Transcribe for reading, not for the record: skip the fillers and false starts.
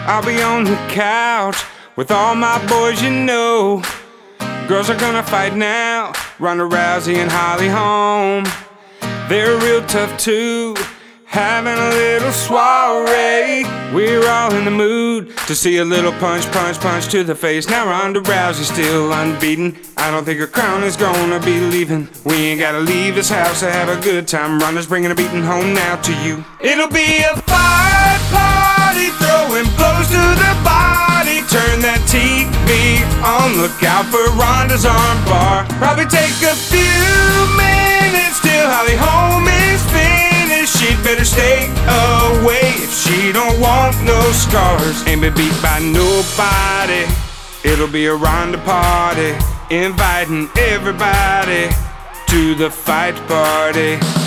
I'll be on the couch with all my boys, you know. Girls are gonna fight now, Ronda Rousey and Holly Holm. They're real tough too, having a little soiree. We're all in the mood to see a little punch, punch, punch to the face. Now Ronda Rousey's still unbeaten. I don't think her crown is gonna be leaving. We ain't gotta leave this house to have a good time. Ronda's bringing a beating home now to you. It'll be a fight party, throwing blows to the body. Turn that TV on, look out for Ronda's arm bar. Probably take a few minutes till Holly Holm is finished. She'd better stay away if she don't want no scars. Ain't been beat by nobody. It'll be a Ronda party, inviting everybody to the fight party.